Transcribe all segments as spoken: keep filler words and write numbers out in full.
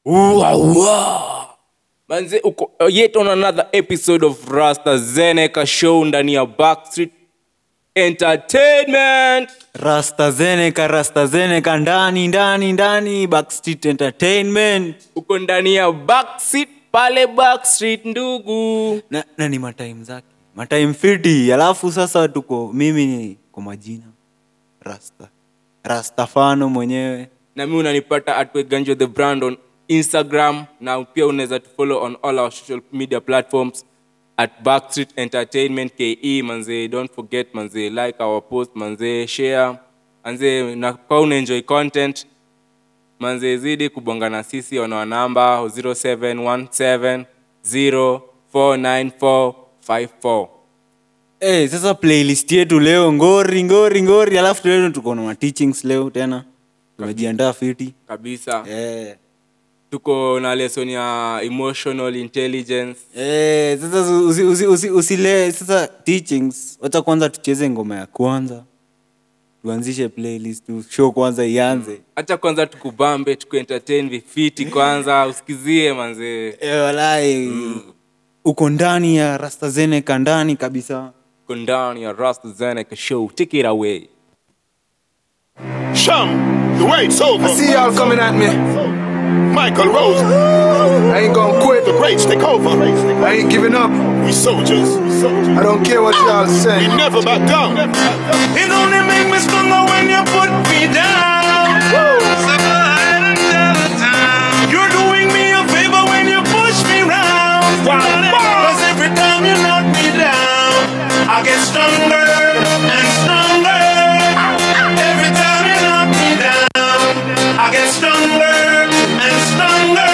Wow. Manze uko yet on another episode of Rasta Zeneca show ndani ya Backstreet Entertainment. Rasta Zeneca, Rasta Zeneca ndani ndani ndani Backstreet Entertainment. Uko ndani ya Backstreet pale Backstreet ndugu. Na, na ni matime zake. Matime fiti. Alafu sasa tuko mimi kwa majina Rasta. Rastafano mwenyewe. Na mimi unanipata at Ganjo the brand on Instagram, na pia unaweza to follow on all our social media platforms at Backstreet Entertainment K E. Manze, don't forget manze, like our post manze, share manze, na kwa una enjoy content manze, zidi kubonga na sisi on our number zero seven one seven zero four nine four five four. Eh, hey, sasa playlist yetu leo ngori ngori ngori, alafu leo tuko na teachings leo tena. Tumejiandaa fiti kabisa. Eh. Yeah. Tuko na lesson ya emotional intelligence. Eh, sasa usi usi usi usile sasa teachings. Wacha kwanza tucheze ngoma ya kwanza. Tuanzishe playlist tu, show kwanza ianze. Acha kwanza tukubambe, tuku entertain vifiti kwanza, usikizie manze. Eh, walai. Mm. Uko ndani ya Rasta Zeneca ndani kabisa. Uko ndani ya Rasta Zeneca show. Take it away. Sham, the wait's over. I see y'all coming at me. Michael Rose, I ain't gonna quit. the greats take over. I ain't giving up. We soldiers. I don't care what y'all say. We never back down. It only make me stronger when you put me down. So go ahead and tell the town. You're doing me a favor when you push me round. Cause every time you knock me down, I get stronger and stronger. Every time you knock me down, I get stronger and stronger.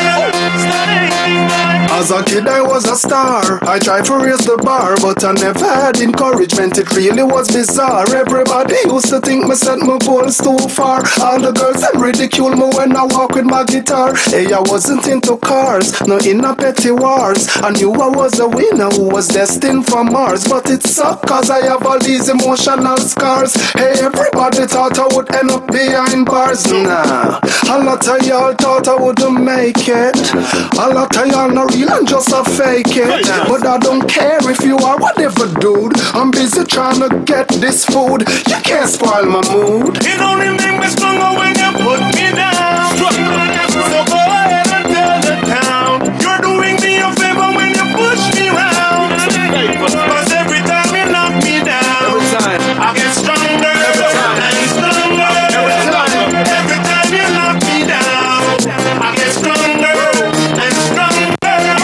As a kid I was a star. I tried to raise the bar, but I never had encouragement. It really was bizarre. Everybody used to think me set my goals too far. All the girls them ridicule me when I walk with my guitar. Hey, I wasn't into cars, no in a petty wars. I knew I was a winner who was destined for Mars, but it sucked cause I have all these emotional scars. Hey, everybody thought I would end up behind bars. Nah, a lot of y'all thought I wouldn't make it. A lot of y'all not real and just a fake it. But I don't care if you are whatever, dude. I'm busy trying to get this food. You can't spoil my mood. It only make me stronger when you put me down. So go ahead and tell the town. You're doing me a favor when you push me round. Cause every time you knock me down, Every time. I get stronger and stronger. Every time you knock me down, I get stronger and stronger.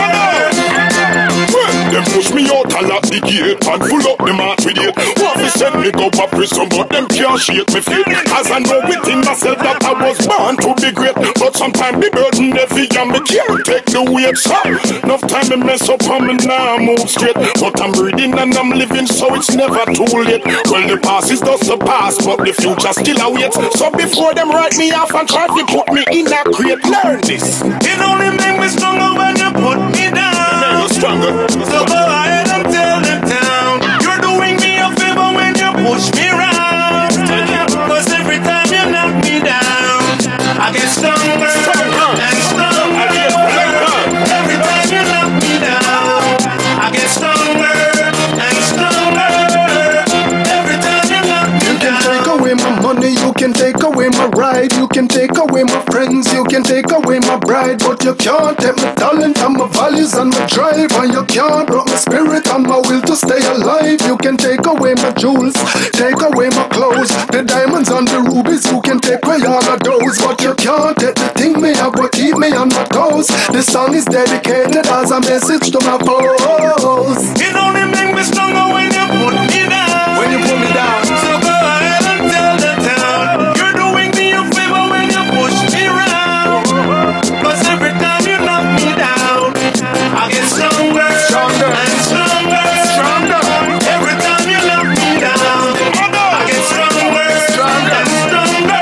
Them push me out a lot the gate and pull up the mat with it. Want to send me go up prison, but them can't shake me feet. As I know within myself that I was born to be great, but sometimes the burden heavy and me can't take the weight. So enough time to mess up and me now move straight. But I'm breathing and I'm living, so it's never too late. Well, the past is just the past, but the future still awaits. So before them write me off and try to put me in a crate, learn this. It only make me stronger when you put me down. You're stronger. So go ahead and tell the town. You're doing me a favor when you push me round. Cause every time you knock me down, I get stronger and stronger. Every time you knock me down, I get stronger and stronger. Every time you knock me You can down. take away my money, you can take away my ride, you can take away my friends, you can take away my bride, but you can't take my talent and my values and my drive, and you can't break my spirit and my will to stay alive. You can take away my jewels, take away my clothes, the diamonds and the rubies, you can take away all of those, but you can't take the thing me have but keep me on my toes. This song is dedicated as a message to my foes. It only make me stronger when you put me down. When you put me down, So go ahead and tell the town. You're doing me a favor when you push me round. Cause every time you knock me down, I get stronger, Stronger. and stronger. Stronger. Every time you knock me down, I get stronger, Stronger. and stronger.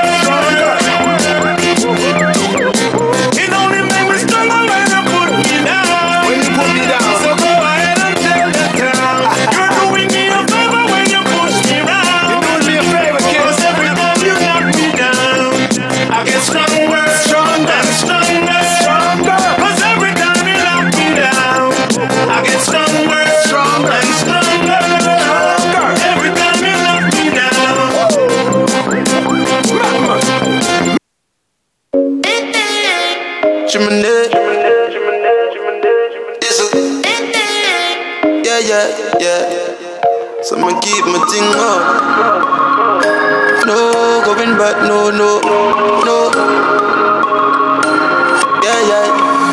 It only make me stronger when you put me down. when you put me down. So go ahead and tell Chimney. It's a, yeah, yeah, yeah. So I'ma keep my thing up. No, going back, no, no, no. Yeah, yeah.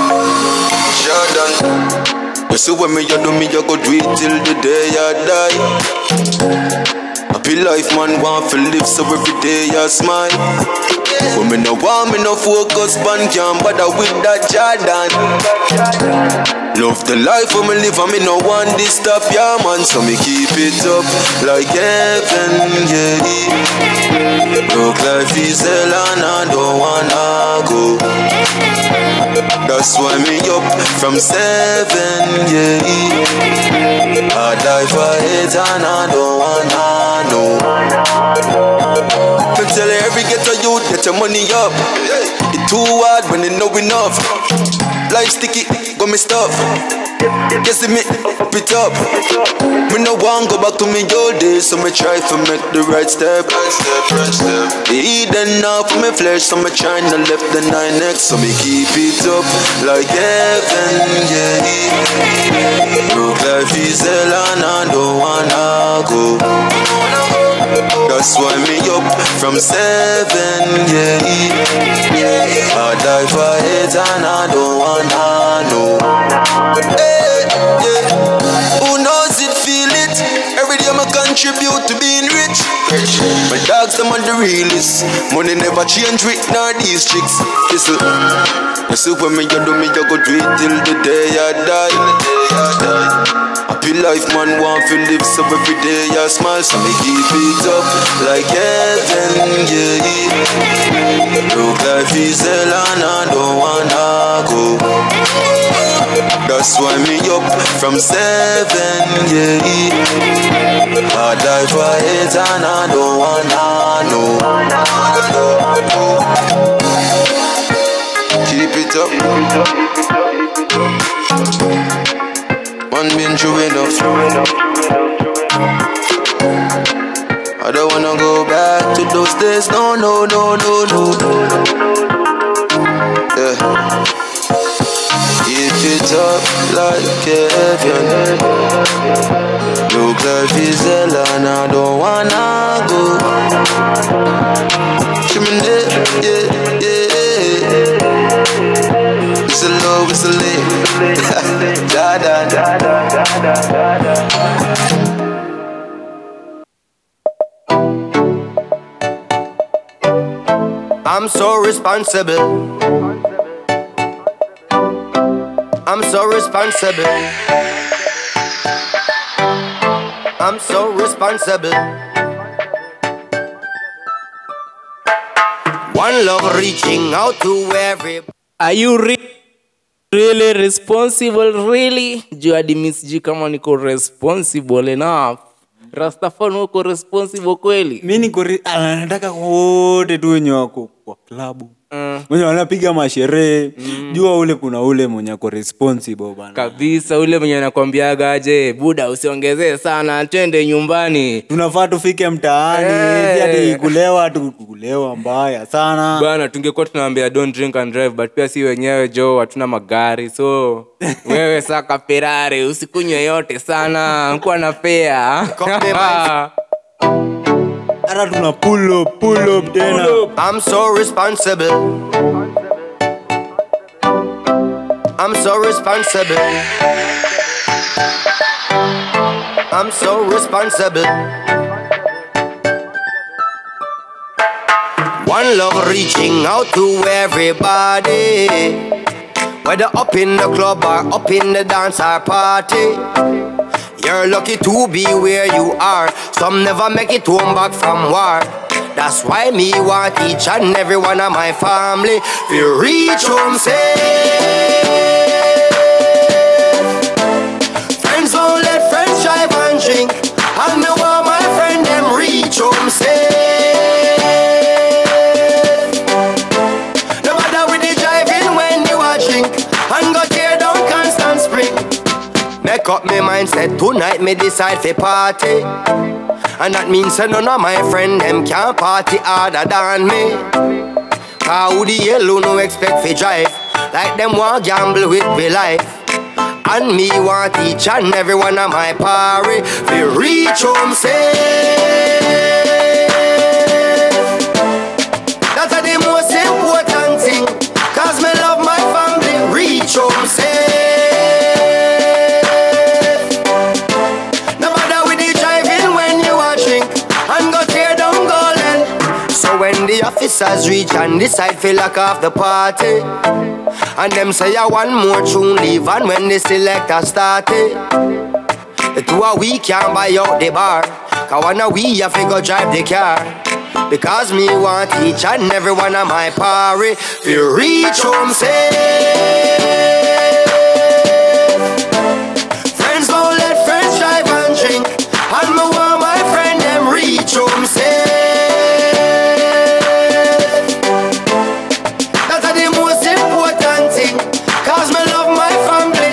Jordan. You see when me you do me, you go do it till the day I die. Happy life, man, want to live, so every day I smile. When me no want, me no focus, man, can't bother with that Jordan. Love the life when me live, and me no want this stop, yeah, man. So me keep it up like heaven, yeah. Look life is hell and I don't wanna go. That's why me up from seven, yeah. I die for it and I don't wanna know. Me tell every ghetto youth, get your money up. It too hard when they know enough. Life sticky, got me stuff. You see me, up it up. Me no want go back to me old days, so me try to make the right step. Right step, right step. The Eden now for me flesh, so me trying to left the nine next, so me keep it up like heaven, yeah. Look life is hell and I don't wanna go. That's why me up from seven, yeah. I die for it and I don't wanna know. Hey, yeah. Who knows it, feel it? Every day I contribute to being rich. My dogs, them on the realest. Money never change with nor these chicks. Listen, you see when me you do me, you go do it till the day I die. Happy life, man, want to live, so every day I smile, so me keep it up like heaven, yeah. Look life is hell and I don't wanna go. That's why me up from seven, yeah. I die for it and I don't wanna know. Keep it up. One been through enough. I don't wanna go back to those days. No, no, no, no, no. Yeah. Keep it up like heaven. Look life is hell and I don't wanna go. Chimney, yeah, yeah. It's a love, it's a live. Da da da da da da da. I'm so responsible. I'm so responsible. I'm so responsible. One love reaching out to everybody. Are you re- really responsible? Really? Juu hadi mi sijui kama niko responsible enough. Rastafari uko responsible kweli? Mi niko re- ah, nataka wote tu wenye wako kwa klabu. Uh. Mwenye wanapiga masherehe. Mm. Jua ule kuna ule mwenye ako responsible bana. Kabisa ule mwenye anakuambiaga aje, buda usiongezee sana, twende nyumbani. Tunafaa tufike mtaani, hey. Hadi kulewa tu kulewa mbaya sana. Bana tungekuwa tunaambia don't drink and drive, but pia si wenyewe jo hatuna magari. So wewe saka Ferrari usikunywe yote sana, mko na fare. Ara tuna pull up, pull up tena. I'm so responsible. I'm so responsible. I'm so responsible. One love reaching out to everybody, whether up in the club or up in the dance or party. You're lucky to be where you are. Some never make it home back from war. That's why me want each and every one of my family to reach home safe. Friends don't let friends drive and drink, and me want my friend them reach home safe. No matter with the driving when you are drink, and go tear down Constant Spring. Make up my mindset tonight, me decide for party. And that means that none of my friend them can party harder than me. Cause who the hell who no expect for drive? like them want gamble with me life. And me want each and every one of my party to reach home safe. That's the most important thing, cause me love my family, reach home safe. No matter with the driving when you are drink and go tear down golden. So when the officers reach and decide to lock off the party, and them say I want more tune leave, and when the selector started, the two a we can't buy out the bar, cause one a we have to go drive the car. Because me want each and every one of my party to reach home safe. Friends don't let friends drive and drink, and me want my friend them reach home safe. That's the most important thing, cause me love my family.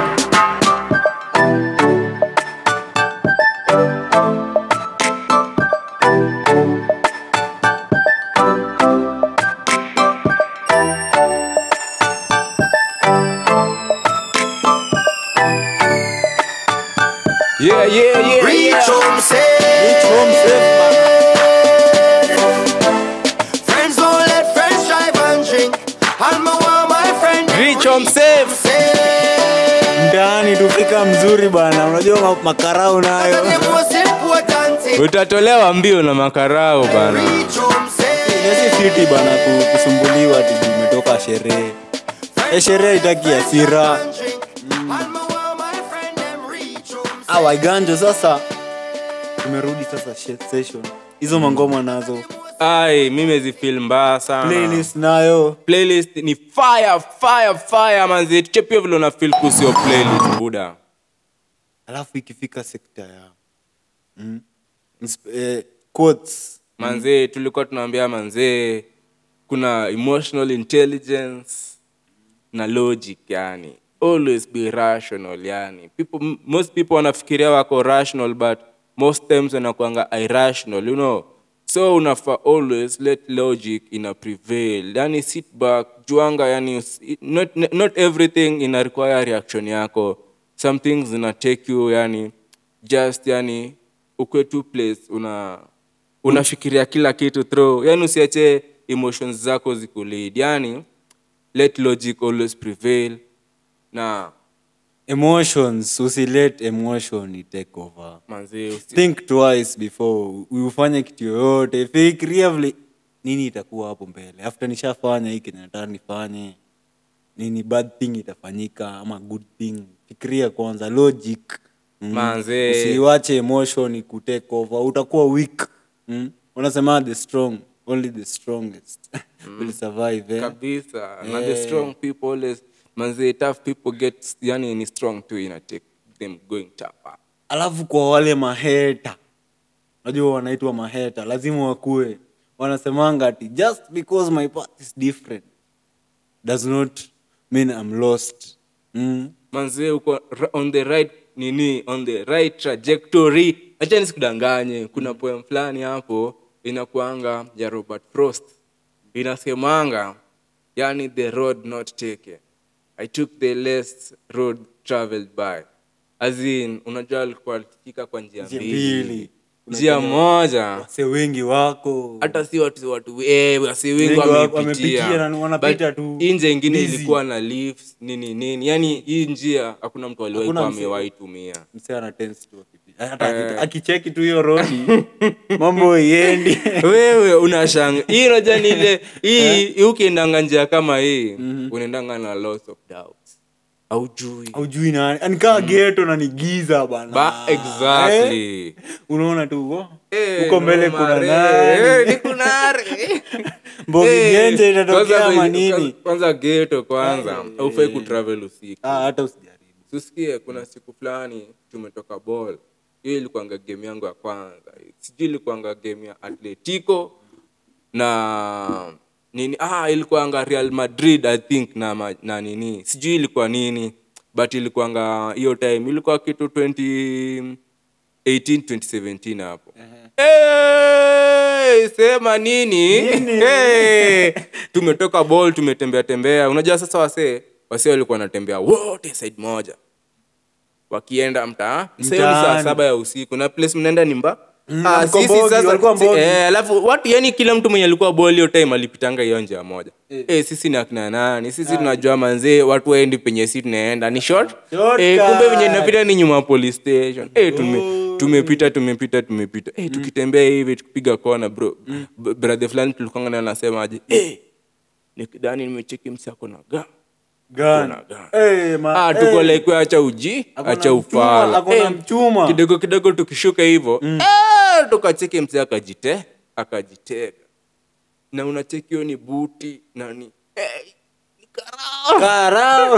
Yeah, yeah, yeah. Reach yeah. home safe. Reach home safe, Friends don't let friends drive and drink, and me want my friend them Reach home safe. safe. ndani tufika mzuri bana, unajua ma- makarau nayo That's the most important thing. Utatolewa mbio na makarao bana. Reach home safe. nesi fiti bana ku- kusumbuliwa ati umetoka sherehe. Eh, sherehe itaki hasira. And drink, and me want my friend them reach home safe. Ah, waiganjo sasa tumerudi sasa she- session hizo mangoma nazo Ai, mimi zifeel mbaya sana. playlist nayo Playlist ni fire, fire, fire manzi. Tuchepie vile una feel kuhusu hiyo playlist buda. alafu ikifika sekta ya mm, insp- eh, quotes Manze tulikuwa tunaambia manze kuna emotional intelligence na logic yani. Always be rational yani. People m- most people wanafikiria wako rational but most times wanakuanga irrational, you know. So unafa always let logic ina prevail. Yani sit back, juanga yani usi- not not everything ina require reaction yako. Some things ina take you yani just yani ukwe two place una unafikiria kila kitu through. Yani usiache emotions zako zikulead. Yani let logic always prevail. Na emotions usilet emotion itake over manzi usi, think twice before ufanye kitu yoyote fikiria vile nini itakuwa hapo mbele after nishafanya hii kenye nataka nifanye nini bad thing itafanyika ama good thing fikiria kwanza logic mm. Manze. usiwache emotion ikutake over utakuwa weak mm. unasema the strong only the strongest will survive eh? kabisa. Na the strong people always manzi tough people get yani ni strong too ina take them going tough. alafu kwa wale maheta unajua wanaitwa maheta lazima wakue wanasemanga ati just because my path is different does not mean I'm lost mm. Manzi uko ra- on the right nini on the right trajectory. Acha nisikudanganye, kuna poem fulani hapo inakuanga ya Robert Frost inasemanga yani the road not taken, I took the less road traveled by. As in unajua alikuwa alikika kwa njia Njia mbili, mbili. njia moja wase wengi wako hata si watu watu eh wasi wengi Wengi wako wamepitia wamepitia na wanapita But tu hii njia ingine easy. ilikuwa na lifts nini nini yani hii njia hakuna mtu aliwahi Hakuna kuwa mse- amewahi tumia. msee ana tense tu akipitia. Hata aki- akicheki tu hiyo rodi mambo iendi Wewe unashanga hii unajua ni ile hii ukiendanga njia kama hii unaendanga na loss of doubts haujui aujui nani anikaa geto na nigiza bana ba exactly eh? unaona tu oh, Eh, huko mbele no, kuna mare. nani Eh, ni kunare. mbogi Eh, genje itatokea kwanza ama kwenye- nini kwanza- kwanza geto kwanza haufai kutravel usiku. ah, hata usijaribu Tusikie kuna siku fulani tumetoka ball. Hiyo ilikuanga game yangu ya kwanza. Sijui ilikuanga game ya Atletico na nini ah ilikuanga Real Madrid I think na ma- na nini. Sijui ilikuwa nini but ilikuanga hiyo time ilikuwa kitu twenty eighteen twenty seventeen hapo. Hey, sema nini? Hey, tumetoka ball tumetembea tembea. Unajua sasa wasee, wasee walikuwa wanatembea wote side moja. Wakienda mtaa, sasa saa saba ya usiku na place mnaenda ni mba. Mm, ah, sisi mbogi, sasa eh, alafu watu yani kila mtu mwenye alikuwa ball hiyo time alipitanga hiyo njia moja. Eh, eh sisi na kina nani? Sisi tunajua manzee watu waendi penye sisi tunaenda. Ni short? Eh, kumbe venye napita ni nyuma police station. Eh, tume tumepita tumepita tumepita. Eh, tukitembea hivi tukipiga kona bro. Mm. Brother fulani tulikuwa na anasema aje? Eh, nikidani nimecheki msako na ga. Gun. Eh, ma. Ah, tuko hey. Like acha uji, acha ufala. Hakuna mchuma. Kidogo kidogo tukishuka hivyo. Mm. Eh, tukacheki mzee akajite, akajiteka. Na unacheki hiyo ni buti nani? Eh, ni karao. Karao.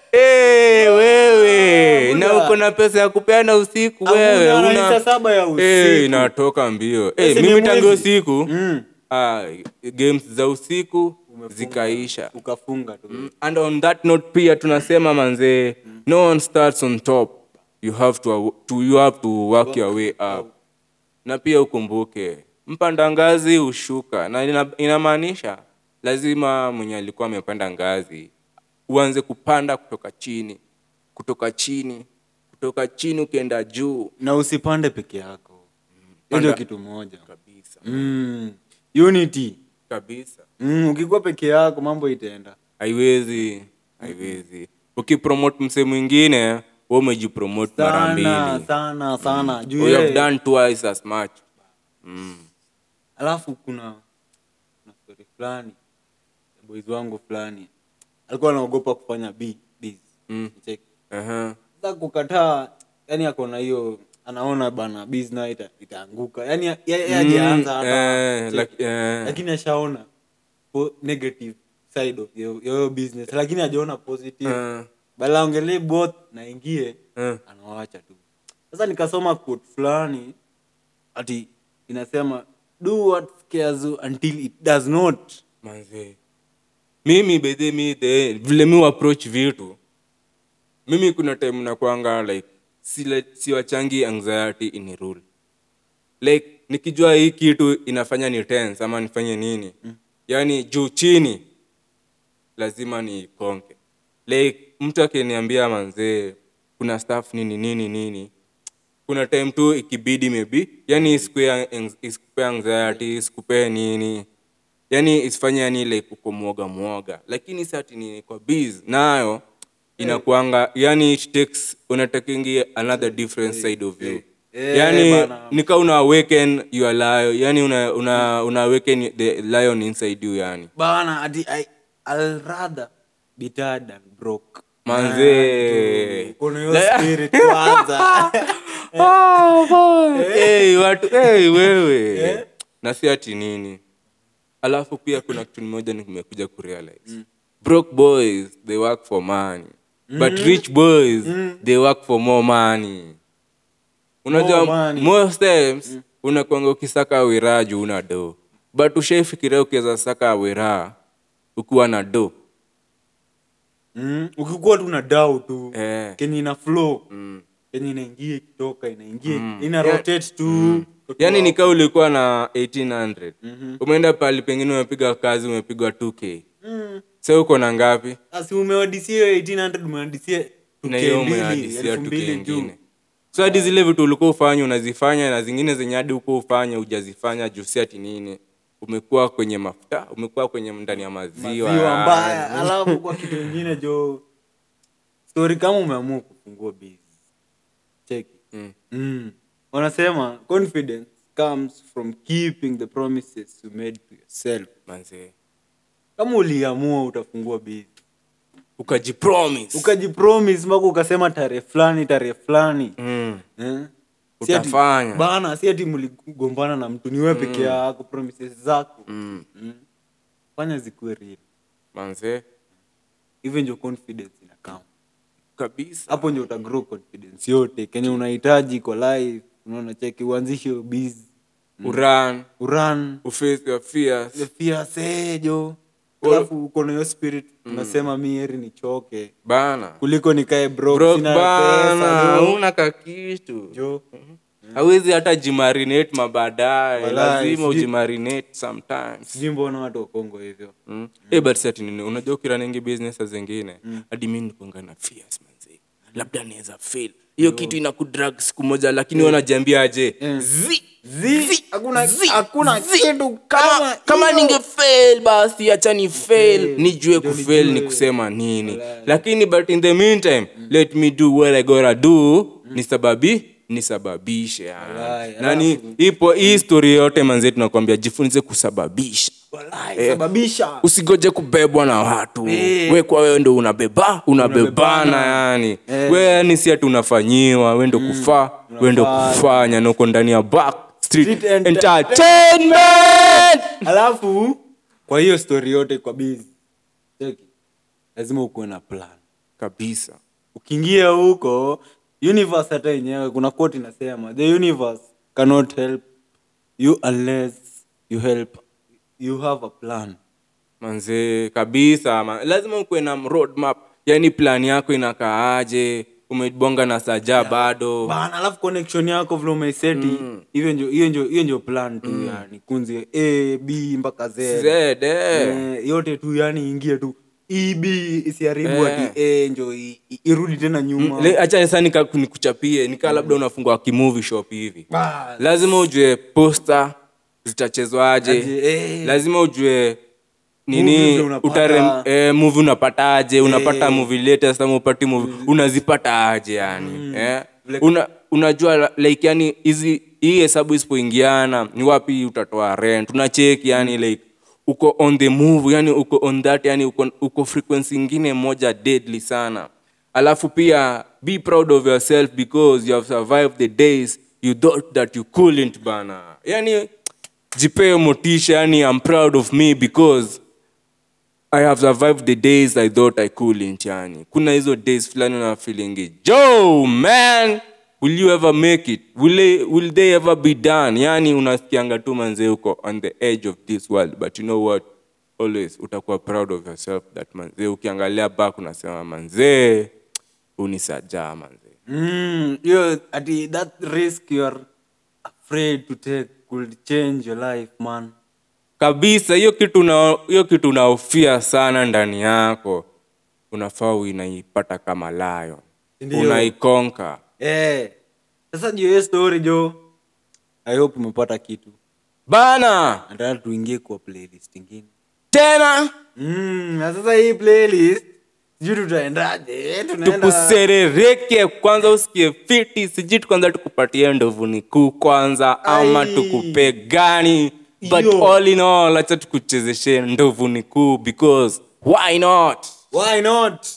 Eh, wewe. Na uko na pesa ya kupeana usiku wewe. Una saa saba ya usiku. Eh, inatoka mbio. Eh, mimi tangu usiku. Mm. Ah, games za usiku zikaisha ukafunga tu. Mm. And on that note pia tunasema manze, mm. no one starts on top, you have to, to you have to work your way up. Na pia ukumbuke mpanda ngazi ushuka, na inamaanisha lazima mwenye alikuwa amepanda ngazi uanze kupanda kutoka chini, kutoka chini, kutoka chini ukienda juu, na usipande peke yako. Mm. Ndio kitu moja kabisa. Mm. Unity kabisa. Mm, ukikuwa peke yako mambo itaenda. Haiwezi, haiwezi. Ukipromote mse mwingine, wewe umejipromote mara mbili. Sana, sana, sana. Mm. You have done twice as much. Mm. Alafu kuna kuna story fulani. Boys wangu fulani alikuwa anaogopa kufanya B biz. Mm. Check. Eh. Uh-huh. Sasa kukataa, yani ako na hiyo anaona bana business ita, itaanguka. Yani yeye hajaanza hata. Eh, like, eh. Lakini ashaona negative side of your, your business, lakini hajaona positive. Uh. Bala ongelee both na ingie, uh. anawaacha tu. Sasa nikasoma quote fulani ati inasema do what scares you until it does not. Manze. Mimi bede mi de vile mi approach vitu. Mimi kuna time na kuanga like si si wachangi anxiety in a rule. Like nikijua hii kitu inafanya ni tense ama nifanye nini. Mm. Yaani juu chini lazima ni konke. Like mtu akiniambia manze kuna stuff nini nini nini. Kuna time tu ikibidi maybe. Yaani isikupe isikupe anxiety, isikupe nini. Yaani isifanye yani like uko muoga muoga. Lakini sasa ni kwa biz nayo inakuanga yani it takes unatakingi another different side of you. Yeah, yani nika una awaken your lion, yani una una una awaken the lion inside you yani. Bana adi I I'll rather be tired than broke. Manze. Kuna hiyo spirit kwanza. Oh boy. Hey watu hey wewe. Na si ati nini. Alafu pia kuna kitu moja nimekuja kurealize. Mm. Broke boys they work for money. Mm. But rich boys mm. they work for more money. Unajua most times mm. unakuanga ukisaka wira juu una do. But ushaifikiria ukiweza saka wira ukiwa na do. Mm, ukikuwa tu na dao tu. Eh. Kenye ina flow. Mm. Kenye inaingia kitoka inaingia mm. ina rotate tu. Mm. Yaani nikao ulikuwa na eighteen hundred. Mm-hmm. Umeenda pale pengine umepiga kazi umepigwa two K. Mm. Sasa uko na ngapi? Asi umewadisia eighteen hundred umewadisia two K mbili. So hadi zile vitu ulikuwa ufanya unazifanya na zingine zenye hadi uko ufanya hujazifanya juu si ati nini. Umekuwa kwenye mafuta, umekuwa kwenye ndani ya maziwa. Maziwa mbaya. Alafu kwa kitu kingine jo story kama umeamua kufungua business. Check. Mm. Mm. Wanasema confidence comes from keeping the promises you made to yourself. Manze. Kama uliamua utafungua business, ukajipromise. Ukajipromise mpaka ukasema tarehe fulani tarehe fulani. Mm. Eh? Utafanya. Ati, bana si ati mligombana na mtu ni wewe mm. peke yako promises zako. Mm. Mm. Fanya zikuwe real. Manze. Even your confidence inakam. Kabisa. Hapo ndio uta grow confidence yote. Kenya unahitaji kwa life, unaona cheki uanzishe business. Mm. Uran, uran, uface your fears. The fears ejo. Alafu uko na hiyo spirit unasema mm. mimi heri nichoke bana kuliko nikae broke, broke sina bana, pesa una kakitu jo. Mm-hmm. hawezi hata jimarinate mabadaye. Walai, Lazima sijui- ujimarinate sometimes. Sijui mbona watu wa Kongo hivyo. Mm. Eh, but sasa nini? Unajua ukiranenge business zingine, hadi mimi nikonga na fears manzi. Labda naweza fail. Hiyo kitu inakudrag siku moja lakini wanajiambia aje? Zi Zi, hakuna hakuna kitu kama kama kama hiyo. ninge fail basi acha ni fail Eh, nijue ndio kufail ni nijue. kusema nini. Lakini but in the meantime let me do what I gotta do nisababi nisababishe yani. Walai, Nani alafu- ipo hii story yote manzi tunakwambia jifunze kusababisha. Walai, sababisha. Usigoje kubebwa na watu. Eh. We kwa wewe ndo unabeba, unabebana yani. Eh. We yani si ati unafanyiwa, wewe ndo kufaa, wewe ndo Unafanya. kufanya na uko ndani ya back street Street enter- entertainment. Alafu kwa hiyo story yote kwa busy. Cheki. Lazima ukuwe na plan. Kabisa. Ukiingia huko universe hata yenyewe kuna quote inasema the universe cannot help you unless you help you have a plan. Manze kabisa man. Lazima ukuwe na road map. Yaani plan yako inakaaje? Umebonga na saja bado. Bana, alafu connection yako vile umeiseti hiyo ndio hiyo ndio hiyo ndio plan tu yani kunzi A B mpaka Z. Z eh. Eh, yote tu yani ingie tu E B isiharibu Eh. ati A ndio i- i- irudi tena nyuma. Le- acha sasa nika nikuchapie nika labda unafungua kimovie shop hivi. Bas. Lazima ujue poster zitachezwaje. Aje, eh. Lazima ujue Movie nini vile unapata. utare eh, movie unapataje, unapata Eh. movie latest ama upati movie unazipata aje yani. Eh? Like- Una unajua like yani hizi hii hesabu isipoingiana ni wapi utatoa rent. Unacheki yani like uko on the move yani uko on that yani uko, uko frequency ingine moja deadly sana. Alafu pia be proud of yourself because you have survived the days you thought that you couldn't bana. Yani jipe motisha yani I'm proud of me because I have survived the days I thought I couldn't yani. Kuna hizo days fulani na feeling Joe man, will you ever make it? Will they, will they ever be done? Yani unasikianga tu manze uko on the edge of this world but you know what? Always utakuwa proud of yourself that manze ukiangalia back unasema manze unisaja manze. Mm, you ati that risk you are afraid to take could change your life man. Kabisa hiyo kitu na hiyo kitu unaofia sana ndani yako unafaa uinaipata kama lion. Ndio. Unaikonka. Eh. Sasa ndio hiyo story jo. I hope umepata kitu. Bana Nataka tuingie kwa playlist nyingine. tena Mm, na sasa hii playlist sijui tutaendaje? Tunaenda tukuserereke kwanza usikie fiti sijui kwanza tukupatie ndovuni kuu kwanza ama Ai. tukupe gani but Yo. all in all acha tukuchezeshe ndovuni kuu because why not. Why not?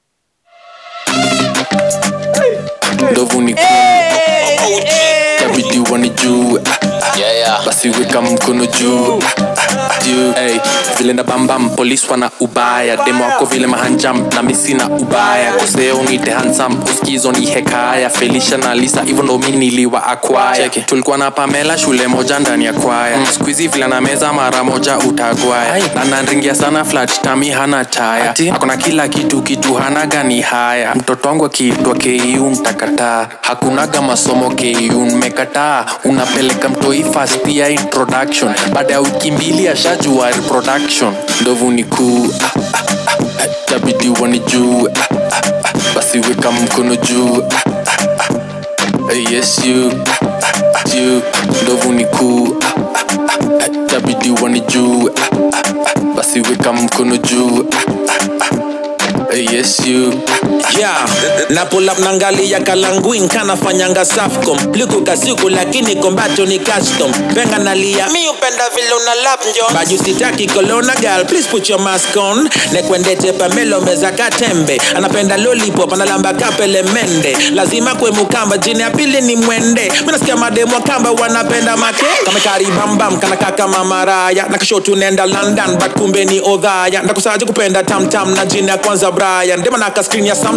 ndovu ni kabidi wanijue basi weka mkono juu juu hey, vile na bambam polisi wana ubaya demo wako vile mahanjam na misi na ubaya koseo nite handsome uskizo ni hekaya Felicia na Lisa hivyo ndo mimi niliwa acquire tulikuwa na Pamela shule moja ndani ya kwaya mm. Squeezy vile na meza mara moja utagwaya na nanringia sana flat tami hana taya akona kila kitu kitu hana gani haya mtoto wangu akiitwa K U mtakataa hakunaga masomo K U mmekataa unapeleka mtoi first year introduction baada ya wiki mbili ashajua reproduction ndovu ni kuu ah, ah, ah, tabidi wanijue ah, ah, ah, basi weka mkono juu ah, ah, ah, yes you ah, ah, you ndovu ni kuu ah, ah, ah, tabidi wanijue ah, ah, ah, basi weka mkono juu ah, ah, yes you yeah na pull up nangalia kalanguin kana fanyanga safcom liku kasiku lakini kombacho ni custom benga nalia mi upenda vile una lap njo baju sitaki kolona girl please put your mask on nekwendete Pamelo meza katembe anapenda lollipop analamba kapele mende lazima kwe mukamba jini ya pili ni mwende minasikia mademo kamba wanapenda make kame kari bambam kana kaka mamaraya nakishotu nenda London but kumbe ni odhaya ndakusaje kupenda tam tam na jini ya kwanza Brian dema naka screen ya Samsung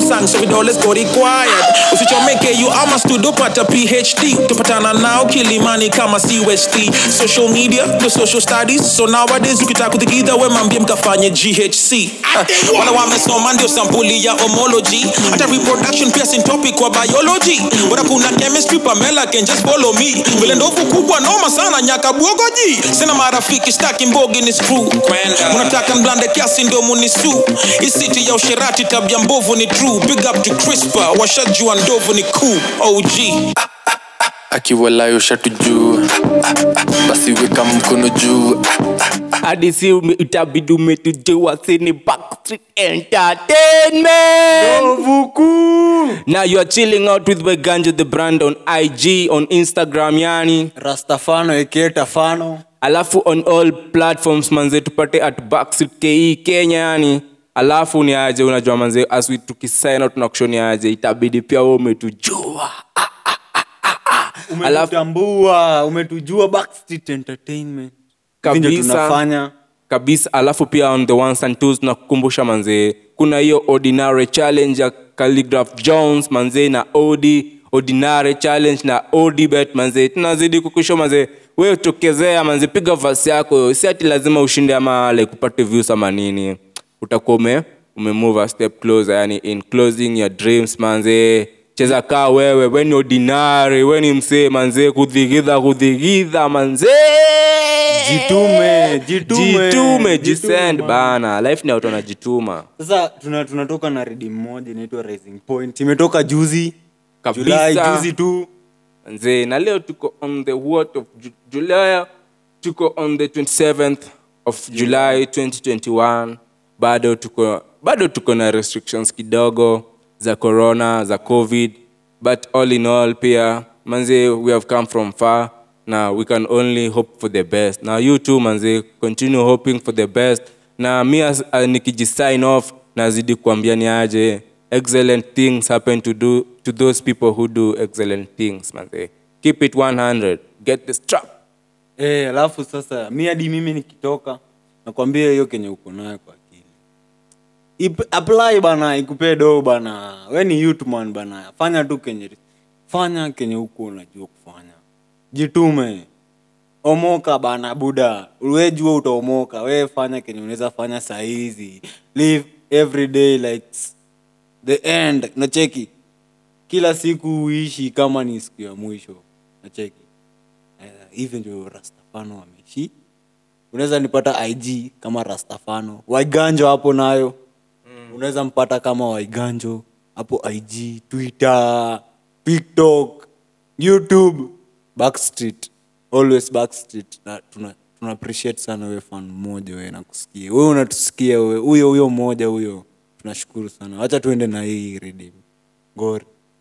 sang so vidole go required. Usichomeke you ama studio pata P H D. Tupatana now Kilimani kama C U S T. Social media, the social studies. So nowadays ukitaka kutikidha we mambie mkafanye G H C. uh, Wala wamesoma ndio sampuli ya homology. Hata reproduction pia sin topic kwa biology. Bora kuna chemistry Pamela can just follow me. Vile ndovu kubwa noma sana nyaka buogoji. Sina marafiki staki mbogi ni screw. Unataka mblande kiasi ndio munisu. Hii city ya usherati tabia mbovu ni true. Big up to Crispa washajua ndovu ni cool. O G akiwalayo shatu juu, basi weka mkono juu. Hadi si itabidi umetujua sini Backstreet Entertainment. Now you are chilling out with Weganjo the brand on I G, on Instagram yani Rastafano aka Tafano. Alafu on all platforms manze tupate at Backstreet K E Kenya yani. Alafu ni aje unajua manze as we tukisign out tunakushoni aje itabidi pia wewe umetujua. Umetambua, umetujua Backstreet Entertainment. Kabisa tunafanya kabisa. Alafu pia on the ones and twos na kukumbusha manze kuna hiyo Ordinary Challenge ya Calligraph Jones manze na Odi Ordinary Challenge na Odi Bet manze. Tunazidi kukushow manze wewe tokezea manze, piga verse yako, si ati lazima ushinde ama like kupata views ama nini. Utakuwa ume move a step closer yani in closing your dreams manze. Cheza kaa wewe, we ni ordinary, we ni msee manze, kudhigidha kudhigidha manze. Jitume, jitume, jitume, jisend bana. Life ni watu wanajituma. Sasa tuna tunatoka na redeem moja inaitwa Rising Point. Imetoka juzi kabisa. July juzi tu. Manze, na leo tuko on the what of July, tuko on the twenty-seventh of July twenty twenty-one. Bado tuko bado tuko na restrictions kidogo za corona, za covid, but all in all pia manze we have come from far. Now we can only hope for the best. Now you too manze continue hoping for the best. Na mi as uh, nikiji sign off nazidi kuambia ni aje excellent things happen to do to those people who do excellent things manze. Keep it one hundred, get the strap. Eh, alafu sasa mi hadi mimi nikitoka nakwambia hiyo Kenya uko nayo kwa Ip, apply bana ikupe do bana. We ni youth man bana. Fanya tu kenye. Fanya kenye huko unajua kufanya. Jitume. Omoka bana buda. Wewe jua utaomoka. Wewe fanya kenye unaweza fanya saa hizi. Live every day like the end. Na cheki. Kila siku uishi kama ni siku ya mwisho. Na cheki. Uh, even ndio Rastafano ameishi. Unaweza nipata I G kama Rastafano. Weganjo hapo nayo. Unaweza mpata kama Weganjo hapo I G, Twitter, TikTok, YouTube, Backstreet, always Backstreet. Na tuna tuna appreciate sana wewe fan mmoja wewe nakusikia. Wewe unatusikia wewe. Huyo huyo mmoja huyo. Tunashukuru sana. Acha tuende na hii redeem. Gori.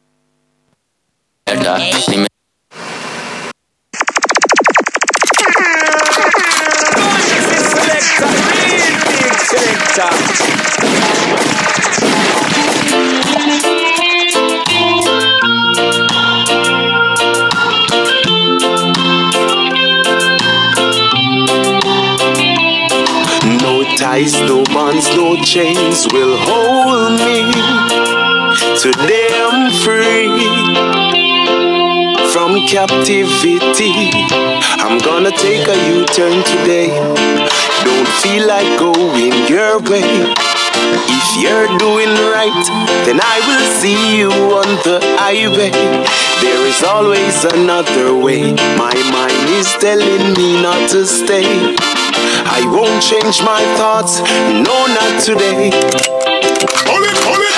No ties, no bonds, no chains will hold me. Today I'm free from captivity. I'm gonna take a U-turn today. Don't feel like going your way. If you're doing right, then I will see you on the highway. There is always another way. My mind is telling me not to stay. I won't change my thoughts, no, not today. Hold it, hold it.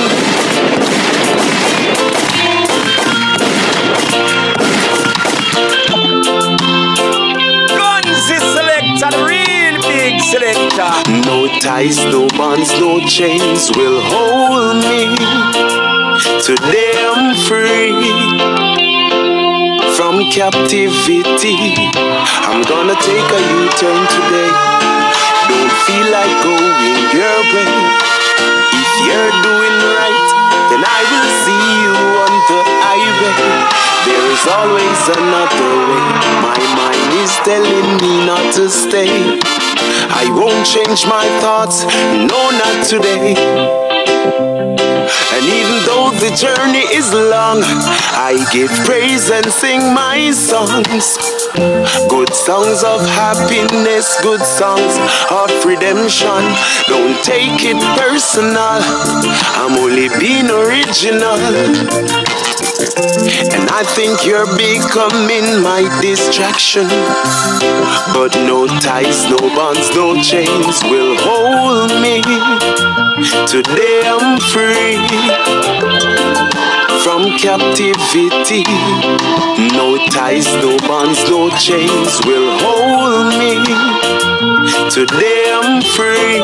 Gunzy selector, real big selector. No ties, no bonds, no chains will hold me. Today I'm free from captivity. I'm gonna take a U-turn today. Don't feel like going your way. If you're doing right, then I will see you on the highway. There is always another way. My mind is telling me not to stay. I won't change my thoughts, no, not today. And even though the journey is long, I give praise and sing my songs. Good songs of happiness, good songs of redemption. Don't take it personal, I'm only being original. And I think you're becoming my distraction. But no ties, no bonds, no chains will hold me. Today I'm free from captivity. No ties, no bonds, no chains will hold me. Today I'm free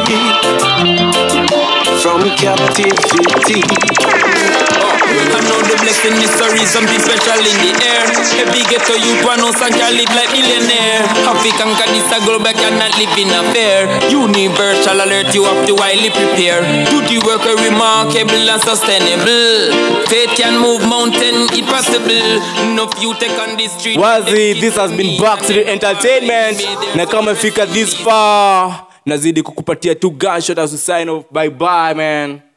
from captivity. I know the blessing is so something special in the air. Every ghetto youth one house and can live like millionaire. African can this a global cannot live in a fair. Universal alert you have to widely prepare. Do the work remarkable and sustainable. Faith can move mountain, it possible. No you take on this street. Wazi, this has been Backstreet Entertainment. Na kama fika this far, nazidi kukupatia two gunshot as we sign off. Bye bye man.